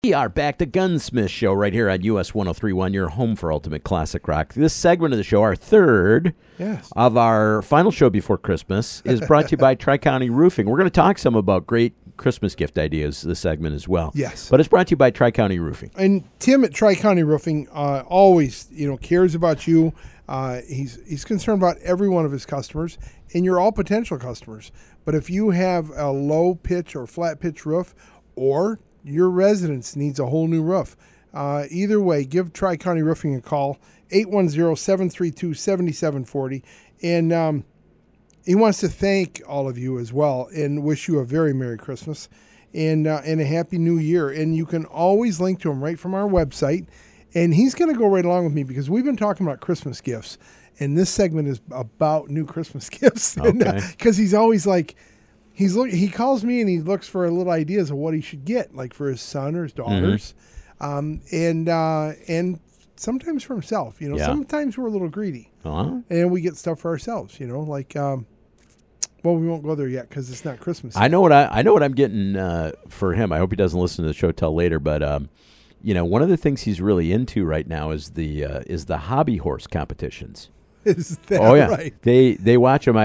We are back to Gunsmith Show right here on US 1031, your home for ultimate classic rock. This segment of the show, our third of our final show before Christmas, is brought to you by Tri-County Roofing. We're going to talk some about great Christmas gift ideas this segment as well. Yes. But it's brought to you by Tri-County Roofing. And Tim at Tri-County Roofing always, cares about you. He's concerned about every one of his customers, and you're all potential customers. But if you have a low pitch or flat pitch roof, or your residence needs a whole new roof, either way, give Tri-County Roofing a call, 810-732-7740. And he wants to thank all of you as well and wish you a very Merry Christmas and a Happy New Year. And you can always link to him right from our website. And he's going to go right along with me because we've been talking about Christmas gifts. And this segment is about new Christmas gifts. Because he's always like, he calls me and he looks for little ideas of what he should get, like for his son or his daughters, and sometimes for himself. Sometimes we're a little greedy, and we get stuff for ourselves. Like well, we won't go there yet because it's not Christmas yet. I know what I'm getting for him. I hope he doesn't listen to the show till later, but one of the things he's really into right now is the hobby horse competitions. Is that right? They watch him.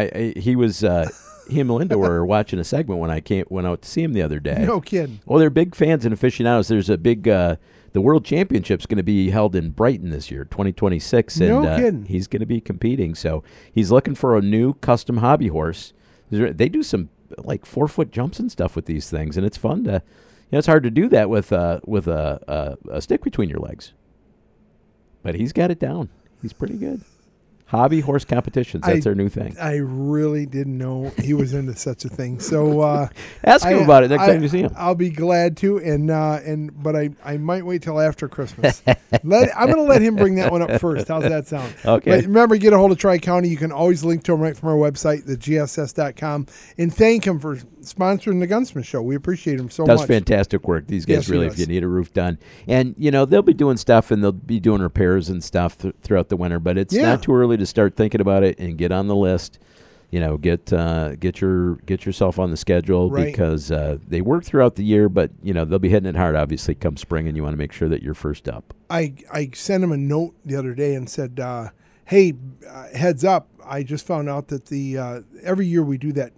He and Melinda were watching a segment when I went out to see him the other day. No kidding. Well, they're big fans and aficionados. There's a big the World Championship's going to be held in Brighton this year, 2026, and no kidding. He's going to be competing. So he's looking for a new custom hobby horse. They do some like 4-foot jumps and stuff with these things, and it's fun to. It's hard to do that with a stick between your legs, but he's got it down. He's pretty good. Hobby horse competitions. That's their new thing. I really didn't know he was into such a thing. So ask him about it next time you see him. I'll be glad to. But I might wait till after Christmas. I'm going to let him bring that one up first. How's that sound? Okay. But remember, get a hold of Tri-County. You can always link to him right from our website, thegss.com, and thank him for sponsoring the Gunsmith Show. We appreciate him so much. Does fantastic work. These guys really, if you need a roof done, and they'll be doing stuff and they'll be doing repairs and stuff throughout the winter. But it's not too early to start thinking about it and get on the list. Get yourself on the schedule because they work throughout the year, but they'll be hitting it hard obviously come spring, and you want to make sure that you're first up. I sent him a note the other day and said, "Hey, heads up! I just found out that the every year we do that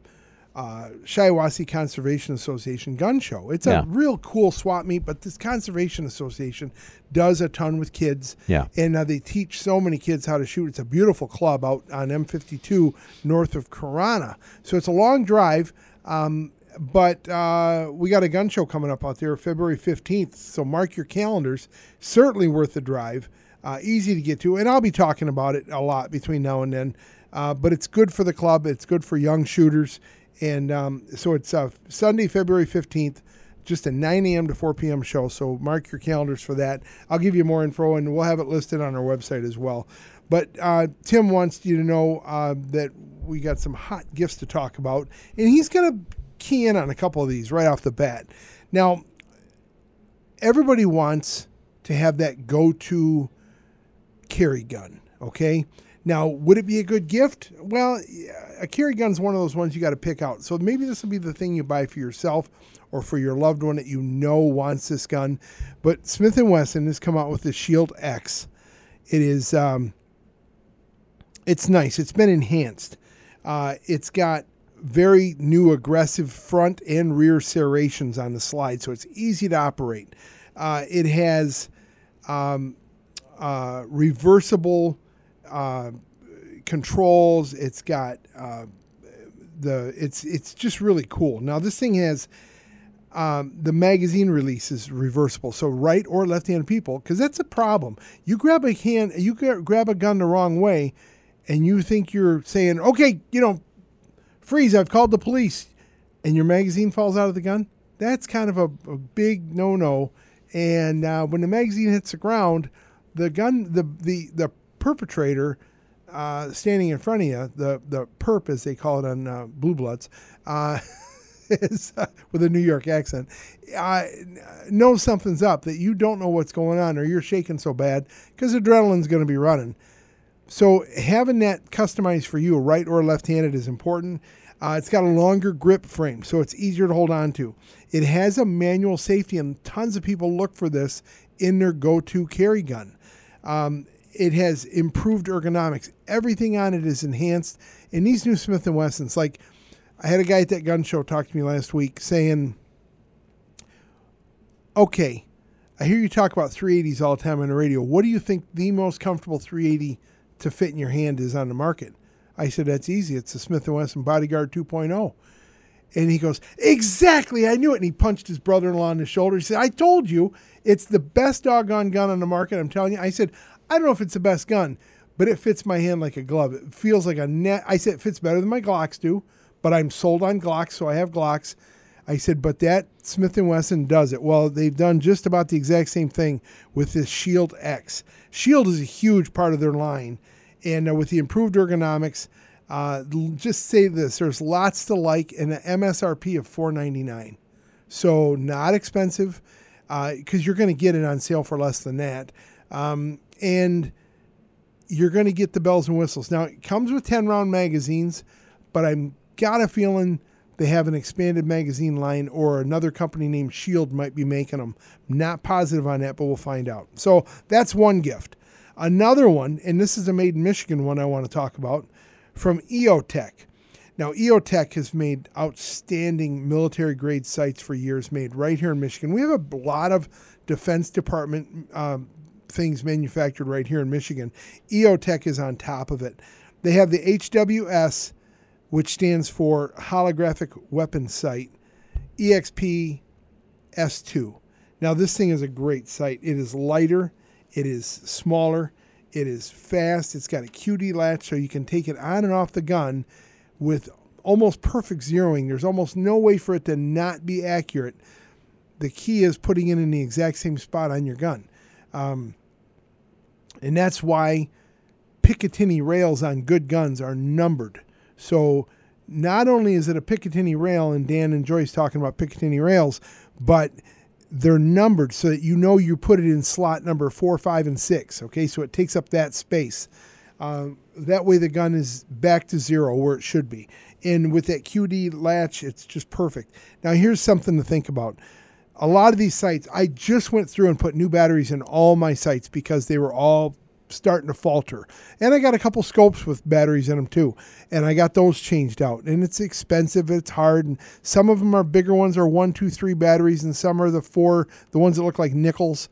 Shiawassee Conservation Association gun show. It's a real cool swap meet, but this Conservation Association does a ton with kids. Yeah. And they teach so many kids how to shoot. It's a beautiful club out on M52 north of Corona. So it's a long drive, but we got a gun show coming up out there February 15th. So mark your calendars. Certainly worth the drive. Easy to get to. And I'll be talking about it a lot between now and then. But it's good for the club. It's good for young shooters. And so it's Sunday, February 15th, just a 9 a.m. to 4 p.m. show. So mark your calendars for that. I'll give you more info, and we'll have it listed on our website as well. But Tim wants you to know that we got some hot gifts to talk about, and he's going to key in on a couple of these right off the bat. Now, everybody wants to have that go-to carry gun, okay? Now, would it be a good gift? Well, a carry gun is one of those ones you got to pick out. So maybe this will be the thing you buy for yourself or for your loved one that wants this gun. But Smith & Wesson has come out with the Shield X. It is, it's nice. It's been enhanced. It's got very new aggressive front and rear serrations on the slide, so it's easy to operate. It has reversible controls. It's got it's just really cool. Now this thing has the magazine release is reversible, so right or left-handed people, because that's a problem. You grab a gun the wrong way, and you think you're saying, okay, freeze, I've called the police, and your magazine falls out of the gun. That's kind of a big no-no. And when the magazine hits the ground, the gun, the perpetrator standing in front of you, the perp as they call it on Blue Bloods, is with a New York accent, knows something's up, that you don't know what's going on, or you're shaking so bad because adrenaline's going to be running. So having that customized for you, right or left-handed, is important. It's got a longer grip frame, so it's easier to hold on to. It has a manual safety, and tons of people look for this in their go-to carry gun. It has improved ergonomics. Everything on it is enhanced. And these new Smith & Wessons, like I had a guy at that gun show talk to me last week saying, okay, I hear you talk about 380s all the time on the radio. What do you think the most comfortable 380 to fit in your hand is on the market? I said, that's easy. It's the Smith & Wesson Bodyguard 2.0. And he goes, exactly, I knew it. And he punched his brother-in-law in the shoulder. He said, I told you, it's the best doggone gun on the market. I'm telling you. I said, I don't know if it's the best gun, but it fits my hand like a glove. It feels like a net. I said, it fits better than my Glocks do, but I'm sold on Glocks, so I have Glocks. I said, but that Smith & Wesson does it. Well, they've done just about the exact same thing with this Shield X. Shield is a huge part of their line. And with the improved ergonomics, just say this, there's lots to like, and an MSRP of $499. So not expensive, because you're going to get it on sale for less than that. And you're going to get the bells and whistles. Now, it comes with 10-round magazines, but I've got a feeling they have an expanded magazine line, or another company named Shield might be making them. Not positive on that, but we'll find out. So that's one gift. Another one, and this is a made in Michigan one I want to talk about, from EOTech. Now, EOTech has made outstanding military-grade sights for years, made right here in Michigan. We have a lot of Defense Department things manufactured right here in Michigan. EOTech is on top of it. They have the HWS, which stands for Holographic Weapon Sight, EXP S2. Now, this thing is a great sight. It is lighter. It is smaller. It is fast. It's got a QD latch, so you can take it on and off the gun with almost perfect zeroing. There's almost no way for it to not be accurate. The key is putting it in the exact same spot on your gun. And that's why Picatinny rails on good guns are numbered. So not only is it a Picatinny rail, and Dan enjoys talking about Picatinny rails, but they're numbered so that you know you put it in slot number 4, 5, and 6. Okay, so it takes up that space. That way the gun is back to zero where it should be. And with that QD latch, it's just perfect. Now here's something to think about. A lot of these sights, I just went through and put new batteries in all my sights because they were all starting to falter. And I got a couple scopes with batteries in them too. And I got those changed out. And it's expensive. It's hard. And some of them are bigger ones are 1, 2, 3 batteries. And some are the 4, the ones that look like nickels.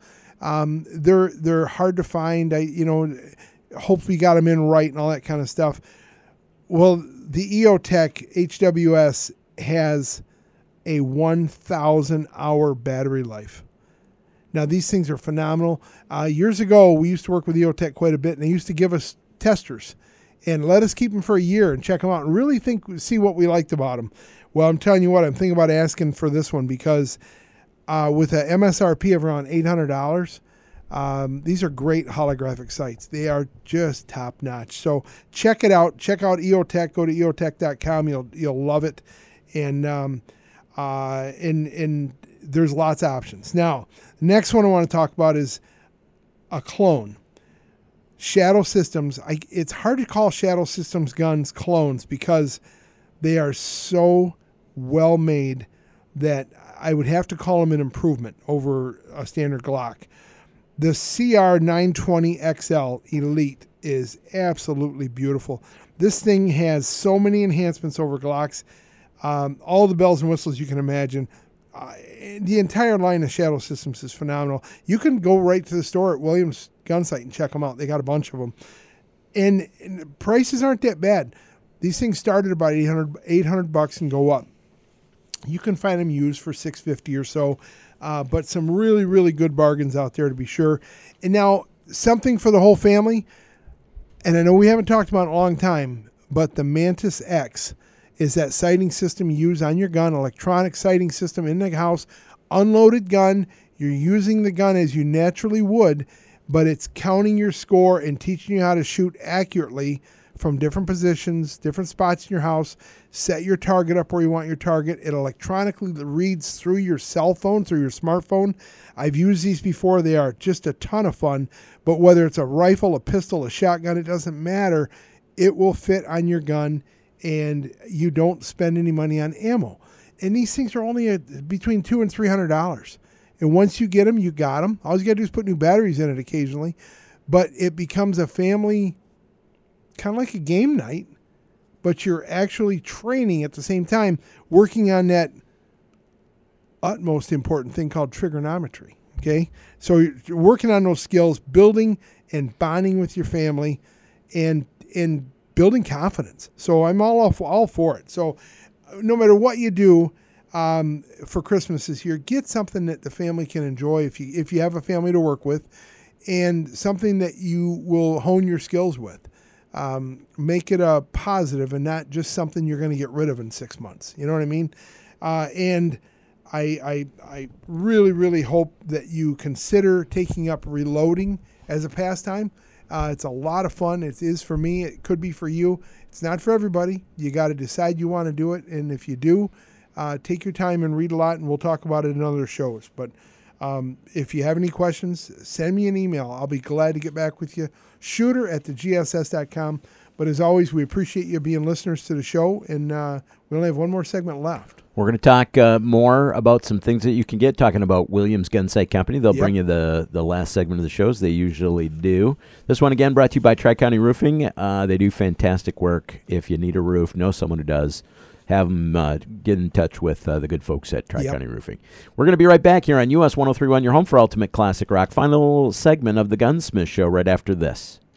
They're hard to find. Hopefully you got them in right and all that kind of stuff. Well, the EOTech HWS has a 1,000-hour battery life. Now, these things are phenomenal. Years ago, we used to work with EOTech quite a bit, and they used to give us testers and let us keep them for a year and check them out and really see what we liked about them. Well, I'm telling you what, I'm thinking about asking for this one because with an MSRP of around $800, these are great holographic sights. They are just top-notch. So check it out. Check out EOTech. Go to eotech.com. You'll love it. And there's lots of options. Now, the next one I want to talk about is a clone. Shadow Systems. It's hard to call Shadow Systems guns clones because they are so well made that I would have to call them an improvement over a standard Glock. The CR920XL Elite is absolutely beautiful. This thing has so many enhancements over Glocks. All the bells and whistles you can imagine. The entire line of Shadow Systems is phenomenal. You can go right to the store at Williams Gun Sight and check them out. They got a bunch of them. And prices aren't that bad. These things start at about $800 and go up. You can find them used for $650 or so. But some really, really good bargains out there to be sure. And now, something for the whole family. And I know we haven't talked about it in a long time, but the Mantis X is that sighting system you use on your gun, electronic sighting system in the house, unloaded gun. You're using the gun as you naturally would, but it's counting your score and teaching you how to shoot accurately from different positions, different spots in your house. Set your target up where you want your target. It electronically reads through your cell phone, through your smartphone. I've used these before. They are just a ton of fun. But whether it's a rifle, a pistol, a shotgun, it doesn't matter. It will fit on your gun and you don't spend any money on ammo. And these things are only between $200 and $300. And once you get them, you got them. All you got to do is put new batteries in it occasionally. But it becomes a family, kind of like a game night, but you're actually training at the same time, working on that utmost important thing called trigonometry. Okay? So you're working on those skills, building and bonding with your family, and building confidence. So I'm all for it. So no matter what you do for Christmas this year, get something that the family can enjoy if you have a family to work with, and something that you will hone your skills with. Make it a positive and not just something you're going to get rid of in 6 months. You know what I mean? And I really, really hope that you consider taking up reloading as a pastime. It's a lot of fun. It is for me. It could be for you. It's not for everybody. You got to decide you want to do it. And if you do, take your time and read a lot, and we'll talk about it in other shows. But if you have any questions, send me an email. I'll be glad to get back with you. shooter@thegss.com. But as always, we appreciate you being listeners to the show, and we only have one more segment left. We're going to talk more about some things that you can get, talking about Williams Gunsight Company. They'll bring you the last segment of the shows. They usually do. This one, again, brought to you by Tri-County Roofing. They do fantastic work. If you need a roof, know someone who does, have them get in touch with the good folks at Tri-County Roofing. We're going to be right back here on US 103.1, your home for Ultimate Classic Rock. Final segment of the Gunsmith Show right after this.